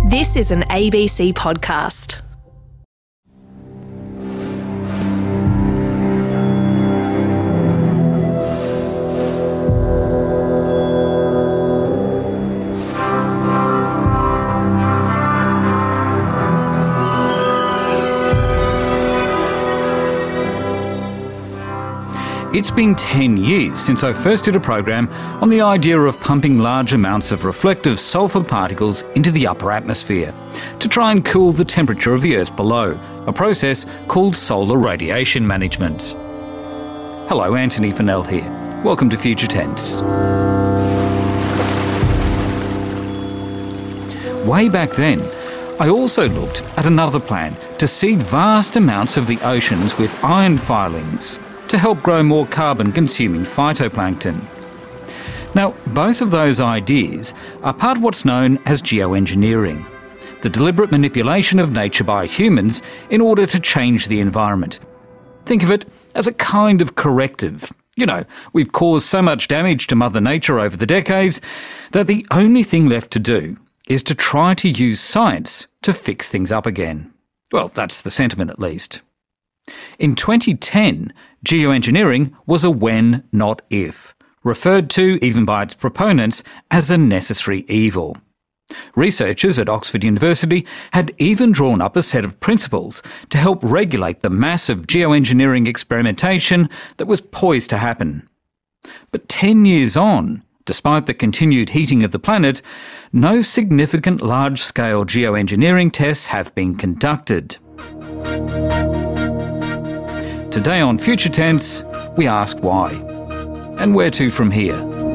This is an ABC podcast. It's been 10 years since I first did a program on the idea of pumping large amounts of reflective sulphur particles into the upper atmosphere to try and cool the temperature of the Earth below, a process called solar radiation management. Hello, Anthony Fennell here. Welcome to Future Tense. Way back then, I also looked at another plan to seed vast amounts of the oceans with iron filings to help grow more carbon-consuming phytoplankton. Now, both of those ideas are part of what's known as geoengineering, the deliberate manipulation of nature by humans in order to change the environment. Think of it as a kind of corrective. You know, we've caused so much damage to Mother Nature over the decades that the only thing left to do is to try to use science to fix things up again. Well, that's the sentiment at least. In 2010, geoengineering was a when, not if, referred to, even by its proponents, as a necessary evil. Researchers at Oxford University had even drawn up a set of principles to help regulate the massive geoengineering experimentation that was poised to happen. But 10 years on, despite the continued heating of the planet, no significant large-scale geoengineering tests have been conducted. Today on Future Tense, we ask why, and where to from here.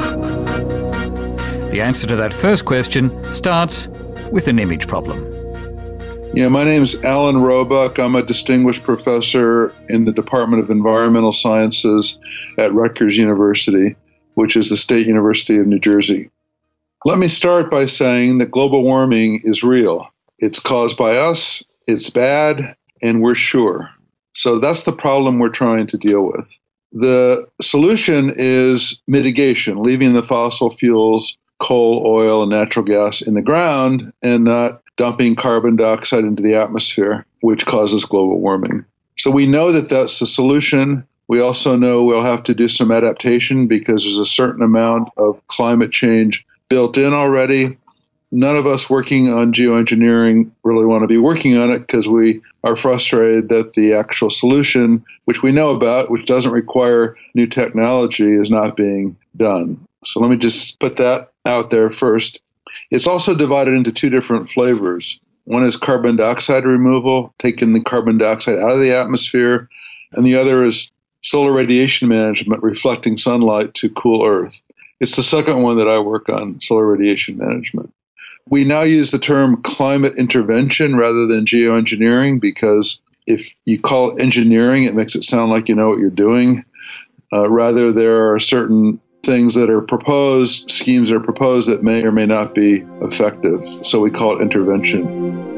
The answer to that first question starts with an image problem. Yeah, my name's Alan Roebuck. I'm a distinguished professor in the Department of Environmental Sciences at Rutgers University, which is the State University of New Jersey. Let me start by saying that global warming is real. It's caused by us, it's bad, and we're sure. So that's the problem we're trying to deal with. The solution is mitigation, leaving the fossil fuels, coal, oil, and natural gas in the ground and not dumping carbon dioxide into the atmosphere, which causes global warming. So we know that that's the solution. We also know we'll have to do some adaptation because there's a certain amount of climate change built in already. None of us working on geoengineering really want to be working on it because we are frustrated that the actual solution, which we know about, which doesn't require new technology, is not being done. So let me just put that out there first. It's also divided into two different flavors. One is carbon dioxide removal, taking the carbon dioxide out of the atmosphere, and the other is solar radiation management, reflecting sunlight to cool Earth. It's the second one that I work on, solar radiation management. We now use the term climate intervention rather than geoengineering because if you call it engineering, it makes it sound like you know what you're doing. Rather, there are certain things that are proposed, schemes that are proposed that may or may not be effective. So we call it intervention.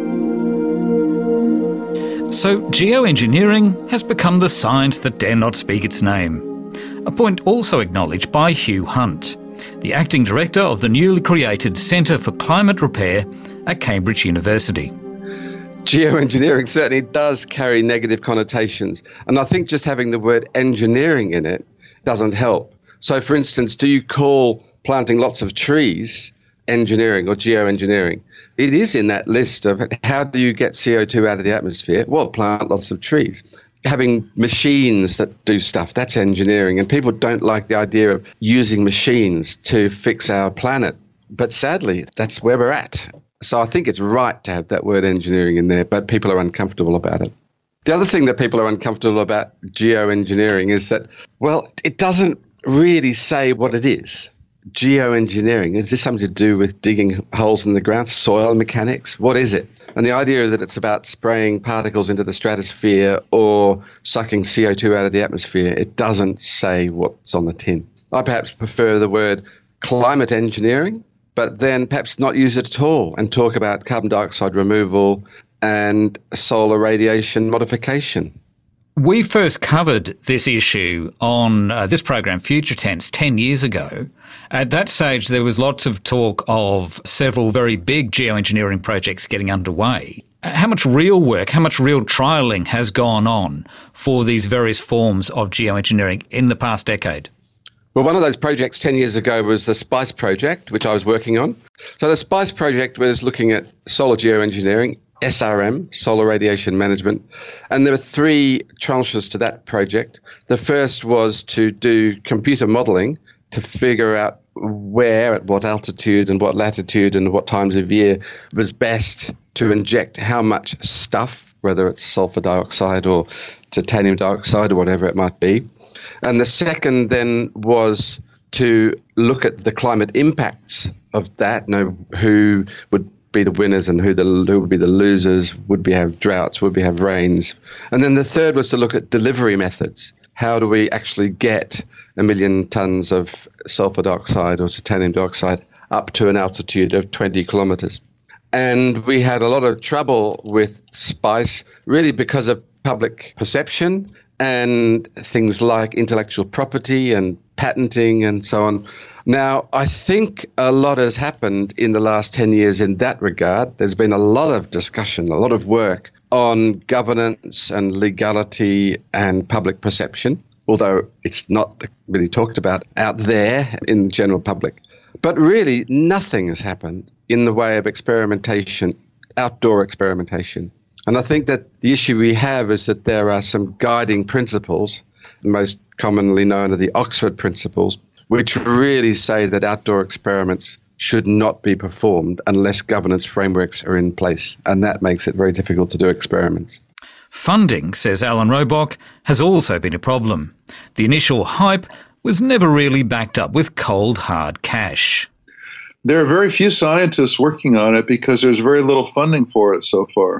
So geoengineering has become the science that dare not speak its name. A point also acknowledged by Hugh Hunt, the acting director of the newly created Centre for Climate Repair at Cambridge University. Geoengineering certainly does carry negative connotations, and I think just having the word engineering in it doesn't help. So, for instance, do you call planting lots of trees engineering or geoengineering? It is in that list of how do you get CO2 out of the atmosphere? Well, plant lots of trees. Having machines that do stuff, that's engineering. And people don't like the idea of using machines to fix our planet. But sadly, that's where we're at. So I think it's right to have that word engineering in there, but people are uncomfortable about it. The other thing that people are uncomfortable about geoengineering is that, well, it doesn't really say what it is. Geoengineering, is this something to do with digging holes in the ground, soil mechanics? What is it? And the idea that it's about spraying particles into the stratosphere or sucking CO2 out of the atmosphere, it doesn't say what's on the tin. I perhaps prefer the word climate engineering, but then perhaps not use it at all and talk about carbon dioxide removal and solar radiation modification. We first covered this issue on this program, Future Tense, 10 years ago, At that stage, there was lots of talk of several very big geoengineering projects getting underway. How much real work, how much real trialling has gone on for these various forms of geoengineering in the past decade? Well, one of those projects 10 years ago was the SPICE project, which I was working on. So the SPICE project was looking at solar geoengineering, SRM, solar radiation management, and there were 3 tranches to that project. The first was to do computer modelling to figure out where, at what altitude and what latitude and what times of year was best to inject how much stuff, whether it's sulfur dioxide or titanium dioxide or whatever it might be. And the second then was to look at the climate impacts of that, who would be the winners and who would be the losers, would we have droughts, would we have rains. And then the third was to look at delivery methods. How do we actually get 1 million tons of sulfur dioxide or titanium dioxide up to an altitude of 20 kilometers? And we had a lot of trouble with SPICE, really because of public perception and things like intellectual property and patenting and so on. Now, I think a lot has happened in the last 10 years in that regard. There's been a lot of discussion, a lot of work on governance and legality and public perception, although it's not really talked about out there in the general public. But really, nothing has happened in the way of experimentation, outdoor experimentation. And I think that the issue we have is that there are some guiding principles, most commonly known as the Oxford Principles, which really say that outdoor experiments should not be performed unless governance frameworks are in place. And that makes it very difficult to do experiments. Funding, says Alan Robock, has also been a problem. The initial hype was never really backed up with cold, hard cash. There are very few scientists working on it because there's very little funding for it so far.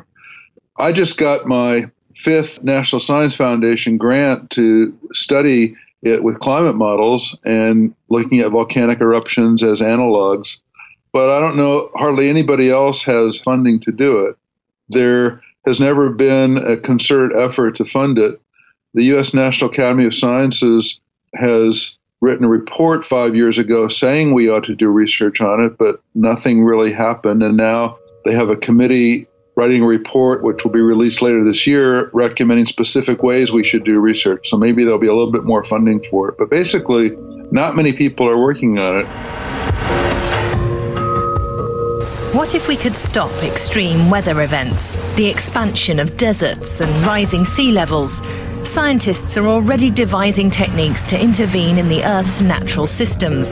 I just got my 5th National Science Foundation grant to study it with climate models and looking at volcanic eruptions as analogs. But I don't know, hardly anybody else has funding to do it. There has never been a concerted effort to fund it. The U.S. National Academy of Sciences has written a report 5 years ago saying we ought to do research on it, but nothing really happened. And now they have a committee writing a report, which will be released later this year, recommending specific ways we should do research. So maybe there'll be a little bit more funding for it. But basically, not many people are working on it. What if we could stop extreme weather events, the expansion of deserts and rising sea levels? Scientists are already devising techniques to intervene in the Earth's natural systems.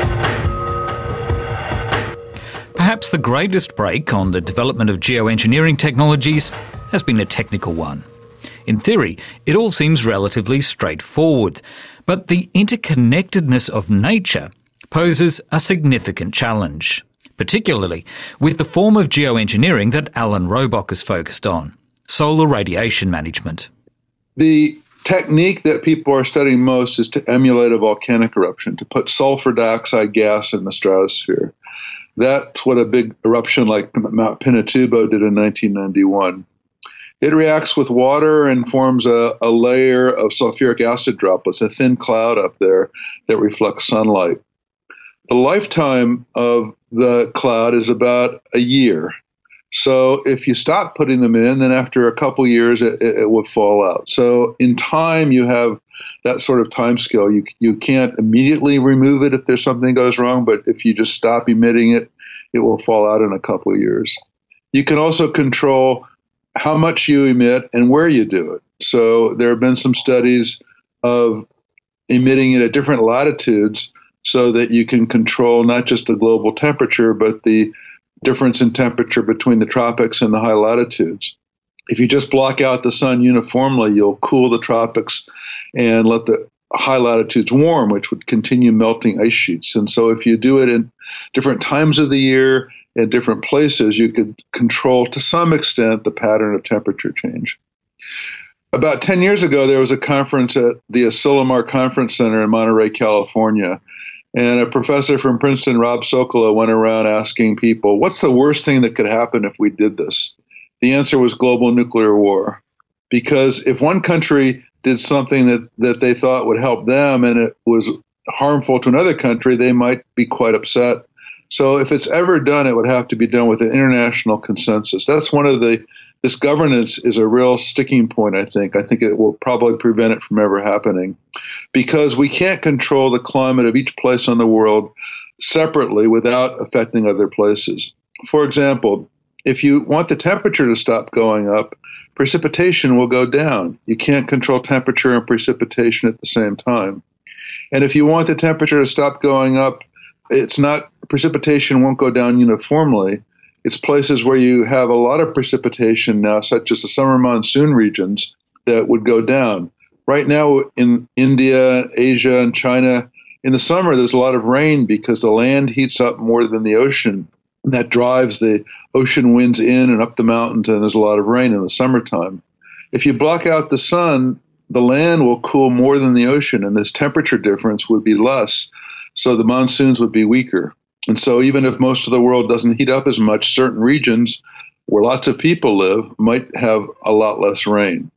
Perhaps the greatest break on the development of geoengineering technologies has been a technical one. In theory, it all seems relatively straightforward, but the interconnectedness of nature poses a significant challenge, particularly with the form of geoengineering that Alan Robock is focused on, solar radiation management. The technique that people are studying most is to emulate a volcanic eruption, to put sulfur dioxide gas in the stratosphere. That's what a big eruption like Mount Pinatubo did in 1991. It reacts with water and forms a layer of sulfuric acid droplets, a thin cloud up there that reflects sunlight. The lifetime of the cloud is about a year. So if you stop putting them in, then after a couple years, it will fall out. So in time, you have that sort of time scale. You can't immediately remove it if there's something goes wrong, but if you just stop emitting it, it will fall out in a couple of years. You can also control how much you emit and where you do it. So there have been some studies of emitting it at different latitudes so that you can control not just the global temperature, but the difference in temperature between the tropics and the high latitudes. If you just block out the sun uniformly, you'll cool the tropics and let the high latitudes warm, which would continue melting ice sheets. And so if you do it in different times of the year and different places, you could control to some extent the pattern of temperature change. About 10 years ago, there was a conference at the Asilomar Conference Center in Monterey, California. And a professor from Princeton, Rob Sokolow, went around asking people, what's the worst thing that could happen if we did this? The answer was global nuclear war. Because if one country did something that they thought would help them and it was harmful to another country, they might be quite upset. So if it's ever done, it would have to be done with an international consensus. That's one of this governance is a real sticking point, I think. I think it will probably prevent it from ever happening because we can't control the climate of each place on the world separately without affecting other places. For example, if you want the temperature to stop going up, precipitation will go down. You can't control temperature and precipitation at the same time. And if you want the temperature to stop going up, precipitation won't go down uniformly. It's places where you have a lot of precipitation now, such as the summer monsoon regions, that would go down. Right now in India, Asia, and China, in the summer, there's a lot of rain because the land heats up more than the ocean. And that drives the ocean winds in and up the mountains, and there's a lot of rain in the summertime. If you block out the sun, the land will cool more than the ocean, and this temperature difference would be less. So the monsoons would be weaker. And so even if most of the world doesn't heat up as much, certain regions where lots of people live might have a lot less rain.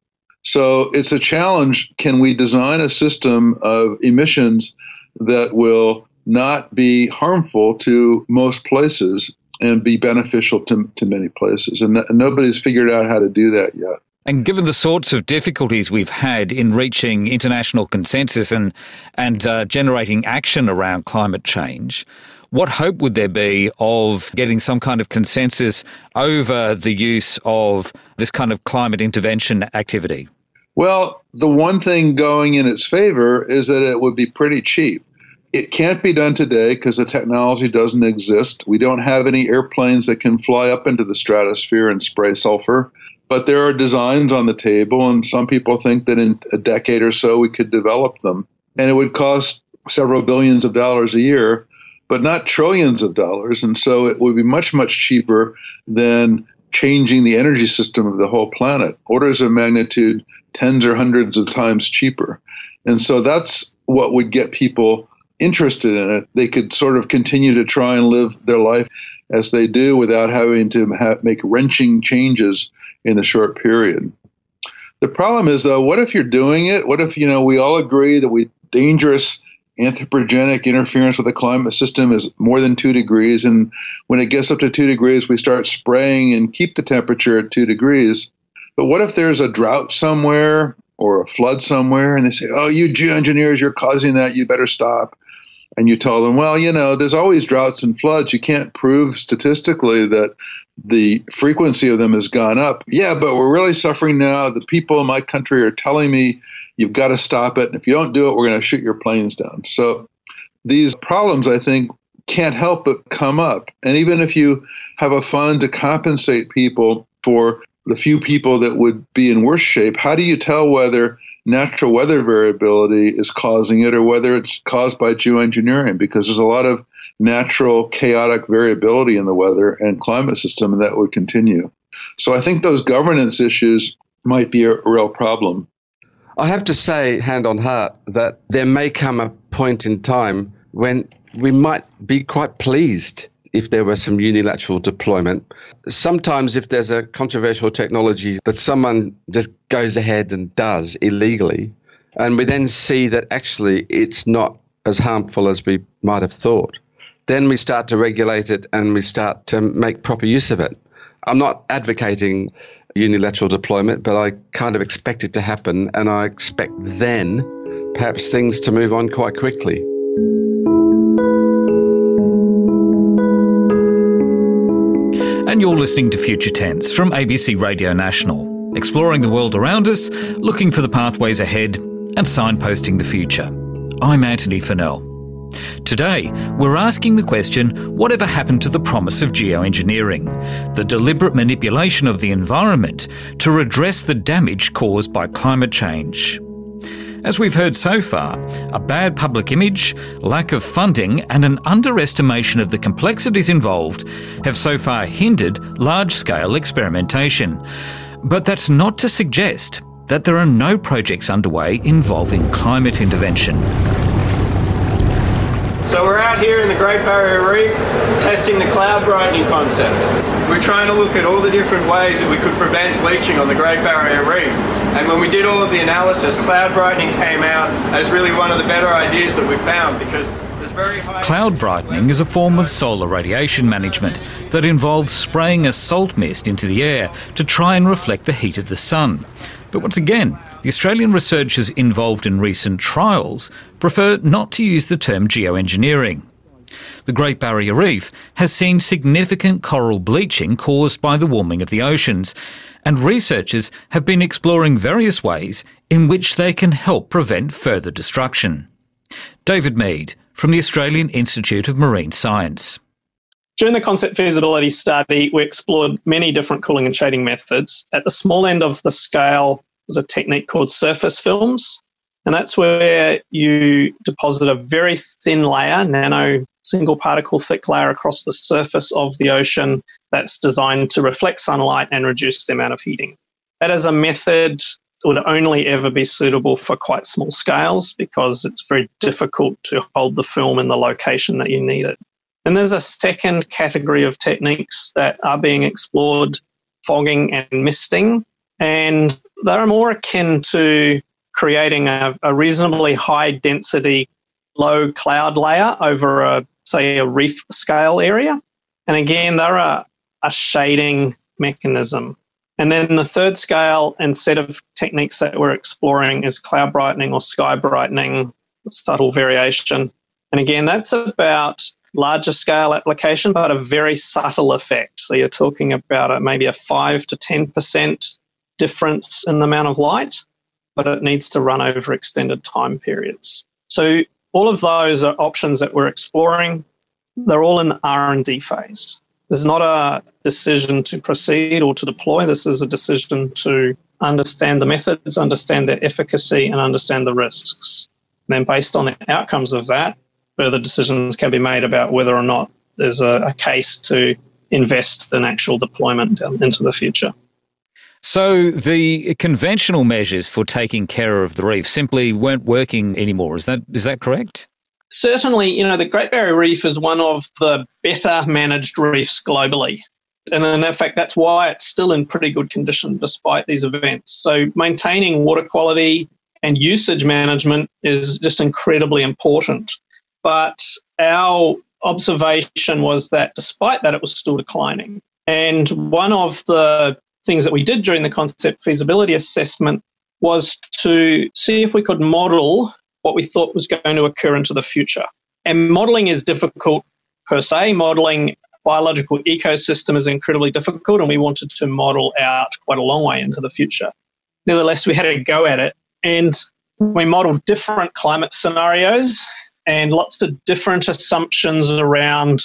So it's a challenge. Can we design a system of emissions that will not be harmful to most places and be beneficial to many places? And nobody's figured out how to do that yet. And given the sorts of difficulties we've had in reaching international consensus and generating action around climate change, what hope would there be of getting some kind of consensus over the use of this kind of climate intervention activity? Well, the one thing going in its favor is that it would be pretty cheap. It can't be done today because the technology doesn't exist. We don't have any airplanes that can fly up into the stratosphere and spray sulfur. But there are designs on the table, and some people think that in a decade or so we could develop them. And it would cost several billions of dollars a year, but not trillions of dollars. And so it would be much, much cheaper than changing the energy system of the whole planet. Orders of magnitude, tens or hundreds of times cheaper. And so that's what would get people interested in it. They could sort of continue to try and live their life as they do without having to make wrenching changes in a short period. The problem is, though, what if you're doing it? What if, we all agree that dangerous anthropogenic interference with the climate system is more than 2 degrees, and when it gets up to 2 degrees, we start spraying and keep the temperature at 2 degrees. But what if there's a drought somewhere or a flood somewhere, and they say, oh, you geoengineers, you're causing that, you better stop. And you tell them, well, there's always droughts and floods. You can't prove statistically that the frequency of them has gone up. Yeah, but we're really suffering now. The people in my country are telling me you've got to stop it. And if you don't do it, we're going to shoot your planes down. So these problems, I think, can't help but come up. And even if you have a fund to compensate people for the few people that would be in worse shape, how do you tell whether natural weather variability is causing it or whether it's caused by geoengineering? Because there's a lot of natural chaotic variability in the weather and climate system, and that would continue. So I think those governance issues might be a real problem. I have to say, hand on heart, that there may come a point in time when we might be quite pleased if there were some unilateral deployment. Sometimes if there's a controversial technology that someone just goes ahead and does illegally, and we then see that actually it's not as harmful as we might have thought, then we start to regulate it and we start to make proper use of it. I'm not advocating unilateral deployment, but I kind of expect it to happen, and I expect then perhaps things to move on quite quickly. And you're listening to Future Tense from ABC Radio National, exploring the world around us, looking for the pathways ahead and signposting the future. I'm Anthony Fennell. Today, we're asking the question, whatever happened to the promise of geoengineering, the deliberate manipulation of the environment to redress the damage caused by climate change? As we've heard so far, a bad public image, lack of funding and an underestimation of the complexities involved have so far hindered large-scale experimentation. But that's not to suggest that there are no projects underway involving climate intervention. So we're out here in the Great Barrier Reef testing the cloud brightening concept. We're trying to look at all the different ways that we could prevent bleaching on the Great Barrier Reef. And when we did all of the analysis, cloud brightening came out as really one of the better ideas that we found, because there's very high... Cloud brightening is a form of solar radiation management that involves spraying a salt mist into the air to try and reflect the heat of the sun. But once again, the Australian researchers involved in recent trials prefer not to use the term geoengineering. The Great Barrier Reef has seen significant coral bleaching caused by the warming of the oceans, and researchers have been exploring various ways in which they can help prevent further destruction. David Mead from the Australian Institute of Marine Science. During the concept feasibility study, we explored many different cooling and shading methods. At the small end of the scale was a technique called surface films, and that's where you deposit a very thin layer, nano single particle thick layer across the surface of the ocean that's designed to reflect sunlight and reduce the amount of heating. That is a method that would only ever be suitable for quite small scales because it's very difficult to hold the film in the location that you need it. And there's a second category of techniques that are being explored, fogging and misting, and they're more akin to creating a reasonably high density, low cloud layer over a reef scale area. And again, they're a shading mechanism. And then the third scale and set of techniques that we're exploring is cloud brightening or sky brightening, subtle variation. And again, that's about larger scale application, but a very subtle effect. So you're talking about maybe a 5 to 10% difference in the amount of light, but it needs to run over extended time periods. So all of those are options that we're exploring. They're all in the R&D phase. This is not a decision to proceed or to deploy. This is a decision to understand the methods, understand their efficacy, and understand the risks. And then based on the outcomes of that, further decisions can be made about whether or not there's a case to invest in actual deployment into the future. So the conventional measures for taking care of the reef simply weren't working anymore. Is that correct? Certainly, the Great Barrier Reef is one of the better managed reefs globally. And in fact, that's why it's still in pretty good condition despite these events. So maintaining water quality and usage management is just incredibly important. But our observation was that despite that, it was still declining. And one of the things that we did during the concept feasibility assessment was to see if we could model what we thought was going to occur into the future. And modelling is difficult per se. Modelling biological ecosystem is incredibly difficult, and we wanted to model out quite a long way into the future. Nevertheless, we had a go at it, and we modelled different climate scenarios and lots of different assumptions around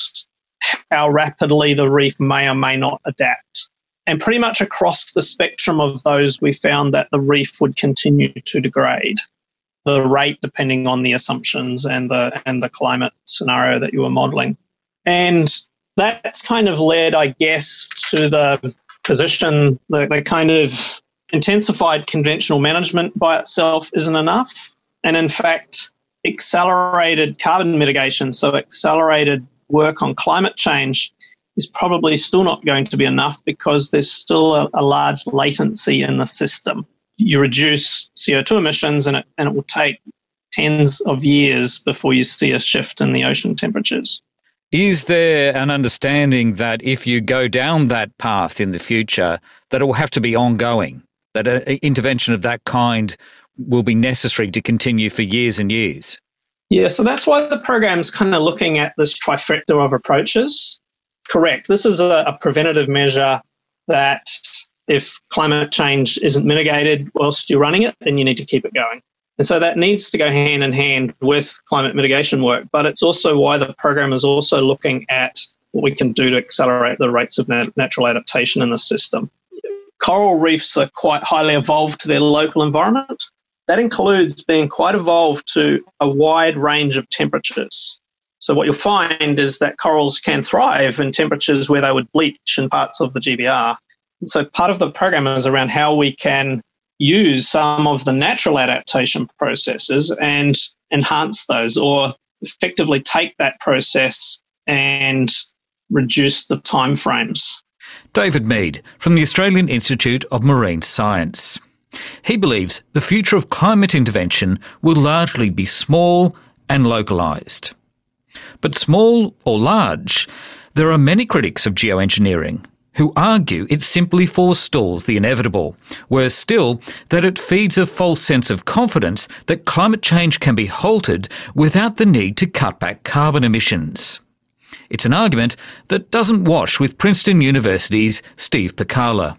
how rapidly the reef may or may not adapt. And pretty much across the spectrum of those, we found that the reef would continue to degrade, the rate depending on the assumptions and the climate scenario that you were modelling. And that's kind of led, I guess, to the position, the kind of intensified conventional management by itself isn't enough. And in fact, accelerated carbon mitigation, so accelerated work on climate change, is probably still not going to be enough because there's still a large latency in the system. You reduce CO2 emissions and it will take tens of years before you see a shift in the ocean temperatures. Is there an understanding that if you go down that path in the future, that it will have to be ongoing, that an intervention of that kind will be necessary to continue for years and years? Yeah, so that's why the program's kind of looking at this trifecta of approaches. Correct. This is a preventative measure that if climate change isn't mitigated whilst you're running it, then you need to keep it going. And so that needs to go hand in hand with climate mitigation work. But it's also why the program is also looking at what we can do to accelerate the rates of natural adaptation in the system. Coral reefs are quite highly evolved to their local environment. That includes being quite evolved to a wide range of temperatures. So what you'll find is that corals can thrive in temperatures where they would bleach in parts of the GBR. And so part of the program is around how we can use some of the natural adaptation processes and enhance those, or effectively take that process and reduce the timeframes. David Mead from the Australian Institute of Marine Science. He believes the future of climate intervention will largely be small and localised. But small or large, there are many critics of geoengineering who argue it simply forestalls the inevitable, worse still, that it feeds a false sense of confidence that climate change can be halted without the need to cut back carbon emissions. It's an argument that doesn't wash with Princeton University's Steve Pacala.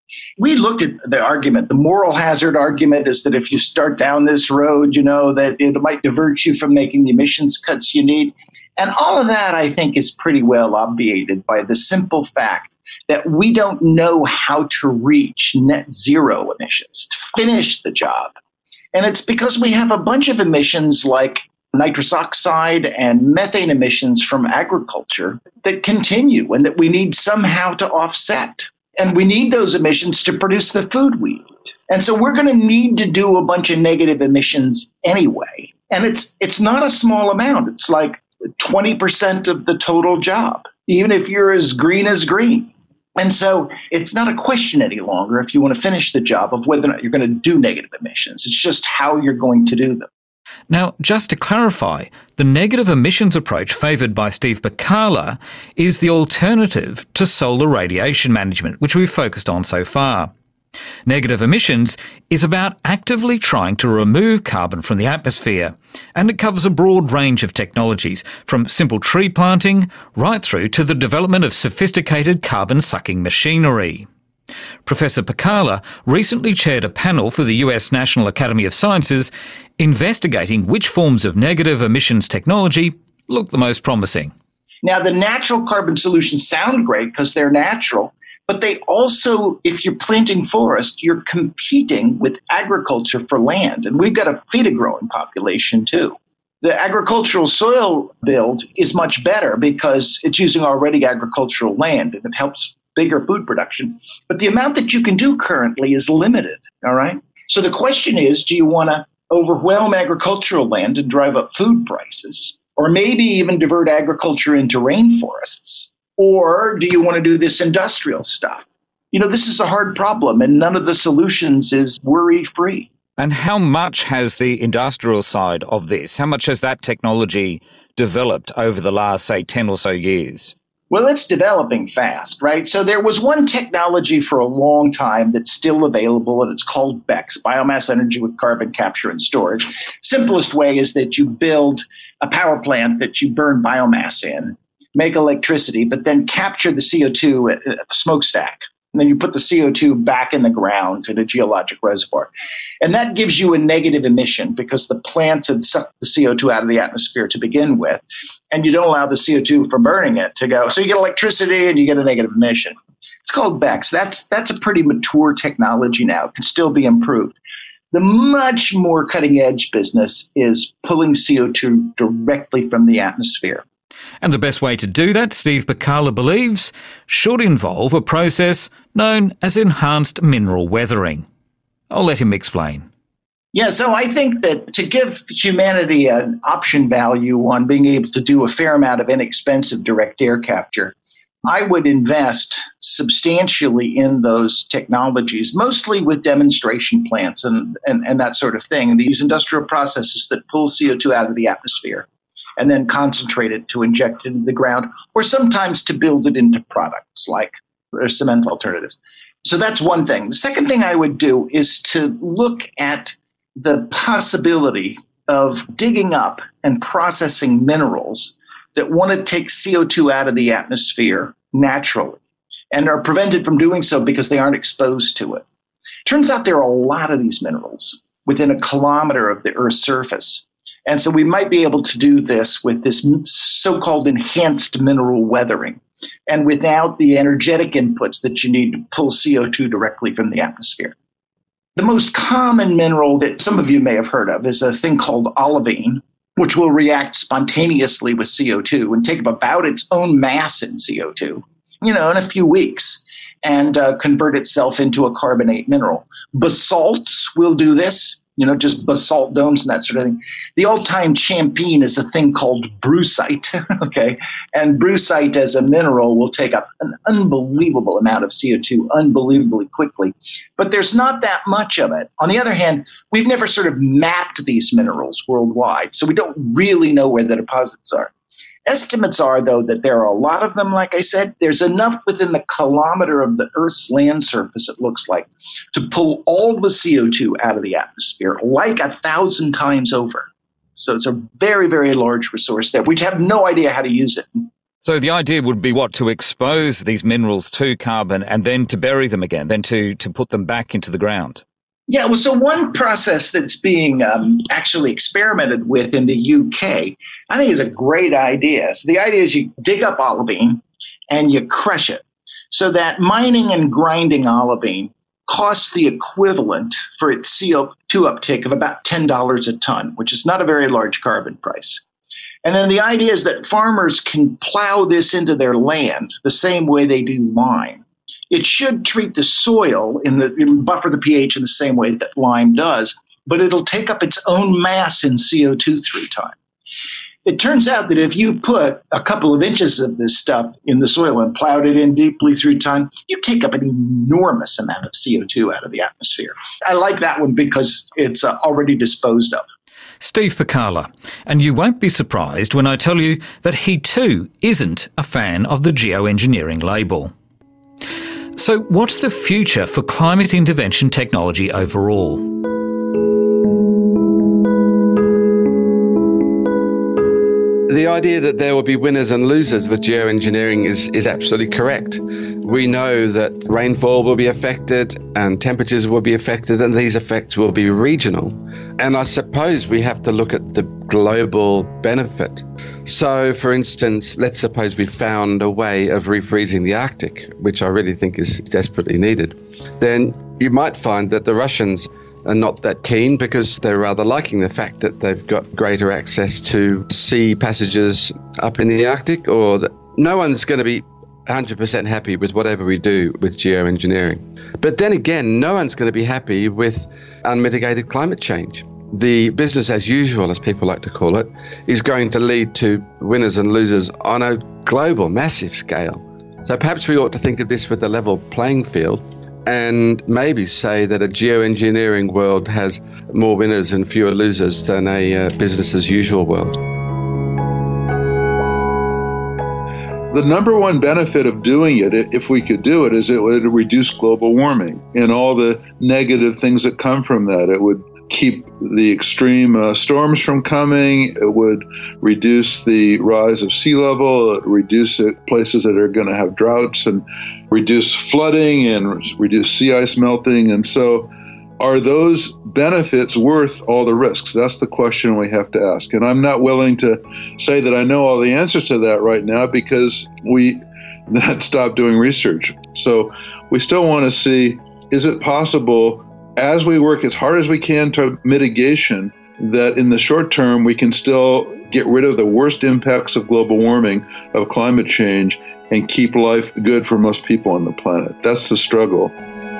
We looked at the argument. The moral hazard argument is that if you start down this road, that it might divert you from making the emissions cuts you need. And all of that, I think, is pretty well obviated by the simple fact that we don't know how to reach net zero emissions, to finish the job. And it's because we have a bunch of emissions like nitrous oxide and methane emissions from agriculture that continue and that we need somehow to offset. And we need those emissions to produce the food we eat. And so we're going to need to do a bunch of negative emissions anyway. And it's not a small amount. It's like 20% of the total job, even if you're as green as green. And so it's not a question any longer if you want to finish the job of whether or not you're going to do negative emissions. It's just how you're going to do them. Now, just to clarify, the negative emissions approach favoured by Steve Pacala is the alternative to solar radiation management, which we've focused on so far. Negative emissions is about actively trying to remove carbon from the atmosphere, and it covers a broad range of technologies, from simple tree planting right through to the development of sophisticated carbon-sucking machinery. Professor Pacala recently chaired a panel for the US National Academy of Sciences investigating which forms of negative emissions technology look the most promising. Now, the natural carbon solutions sound great because they're natural, but they also, if you're planting forest, you're competing with agriculture for land. And we've got to feed a growing population too. The agricultural soil build is much better because it's using already agricultural land and it helps bigger food production. But the amount that you can do currently is limited, all right? So the question is, do you want to overwhelm agricultural land and drive up food prices? Or maybe even divert agriculture into rainforests? Or do you want to do this industrial stuff? This is a hard problem, and none of the solutions is worry-free. And how much has the industrial side of this, how much has that technology developed over the last, say, 10 or so years? Well, it's developing fast, right? So there was one technology for a long time that's still available, and it's called BECCS, biomass energy with carbon capture and storage. Simplest way is that you build a power plant that you burn biomass in, make electricity, but then capture the CO2 at the smokestack. And then you put the CO2 back in the ground in a geologic reservoir. And that gives you a negative emission because the plants had sucked the CO2 out of the atmosphere to begin with. And you don't allow the CO2 from burning it to go. So you get electricity and you get a negative emission. It's called BECCS. That's a pretty mature technology now. It can still be improved. The much more cutting edge business is pulling CO2 directly from the atmosphere. And the best way to do that, Steve Pacala believes, should involve a process known as enhanced mineral weathering. I'll let him explain. Yeah, so I think that to give humanity an option value on being able to do a fair amount of inexpensive direct air capture, I would invest substantially in those technologies, mostly with demonstration plants and that sort of thing, these industrial processes that pull CO2 out of the atmosphere and then concentrate it to inject it into the ground, or sometimes to build it into products like cement alternatives. So that's one thing. The second thing I would do is to look at the possibility of digging up and processing minerals that want to take CO2 out of the atmosphere naturally and are prevented from doing so because they aren't exposed to it. Turns out there are a lot of these minerals within a kilometer of the Earth's surface. And so we might be able to do this with this so-called enhanced mineral weathering and without the energetic inputs that you need to pull CO2 directly from the atmosphere. The most common mineral that some of you may have heard of is a thing called olivine, which will react spontaneously with CO2 and take up about its own mass in CO2, in a few weeks, and convert itself into a carbonate mineral. Basalts will do this. just basalt domes and that sort of thing. The all-time champion is a thing called brucite, okay? And brucite as a mineral will take up an unbelievable amount of CO2 unbelievably quickly, but there's not that much of it. On the other hand, we've never sort of mapped these minerals worldwide, so we don't really know where the deposits are. Estimates are, though, that there are a lot of them, like I said. There's enough within the kilometer of the Earth's land surface, it looks like, to pull all the CO2 out of the atmosphere, like 1,000 times over. So it's a very, very large resource there. We have no idea how to use it. So the idea would be what? To expose these minerals to carbon and then to bury them again, then to put them back into the ground. Yeah, well, so one process that's being actually experimented with in the UK, I think is a great idea. So the idea is you dig up olivine and you crush it so that mining and grinding olivine costs the equivalent for its CO2 uptake of about $10 a ton, which is not a very large carbon price. And then the idea is that farmers can plow this into their land the same way they do lime. It should treat the soil buffer the pH in the same way that lime does, but it'll take up its own mass in CO2 through time. It turns out that if you put a couple of inches of this stuff in the soil and plowed it in deeply through time, you take up an enormous amount of CO2 out of the atmosphere. I like that one because it's already disposed of. Steve Pacala, and you won't be surprised when I tell you that he too isn't a fan of the geoengineering label. So what's the future for climate intervention technology overall? The idea that there will be winners and losers with geoengineering is absolutely correct. We know that rainfall will be affected and temperatures will be affected, and these effects will be regional. And I suppose we have to look at the global benefit. So, for instance, let's suppose we found a way of refreezing the Arctic, which I really think is desperately needed. Then you might find that the Russians are not that keen because they're rather liking the fact that they've got greater access to sea passages up in the Arctic, or that no one's going to be 100% happy with whatever we do with geoengineering. But then again, no one's going to be happy with unmitigated climate change. The business as usual, as people like to call it, is going to lead to winners and losers on a global, massive scale. So perhaps we ought to think of this with a level playing field and maybe say that a geoengineering world has more winners and fewer losers than a business as usual world. The number one benefit of doing it, if we could do it, is it would reduce global warming and all the negative things that come from that. It would keep the extreme storms from coming. It would reduce the rise of sea level, reduce places that are going to have droughts, and reduce flooding and reduce sea ice melting. And so are those benefits worth all the risks? That's the question we have to ask. And I'm not willing to say that I know all the answers to that right now because we not stopped doing research. So we still want to see, is it possible, as we work as hard as we can to mitigation, that in the short term we can still get rid of the worst impacts of global warming, of climate change, and keep life good for most people on the planet? That's the struggle.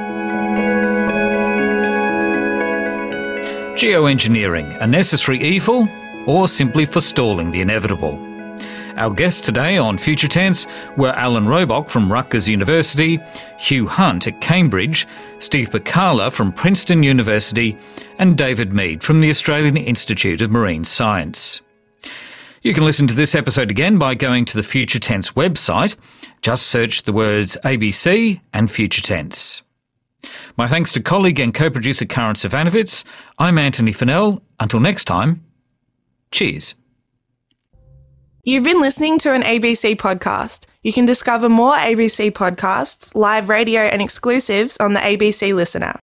Geoengineering, a necessary evil or simply forestalling the inevitable? Our guests today on Future Tense were Alan Robock from Rutgers University, Hugh Hunt at Cambridge, Steve Pacala from Princeton University, and David Mead from the Australian Institute of Marine Science. You can listen to this episode again by going to the Future Tense website. Just search the words ABC and Future Tense. My thanks to colleague and co-producer Karen Savanovitz. I'm Anthony Fennell. Until next time, cheers. You've been listening to an ABC podcast. You can discover more ABC podcasts, live radio and exclusives on the ABC Listener.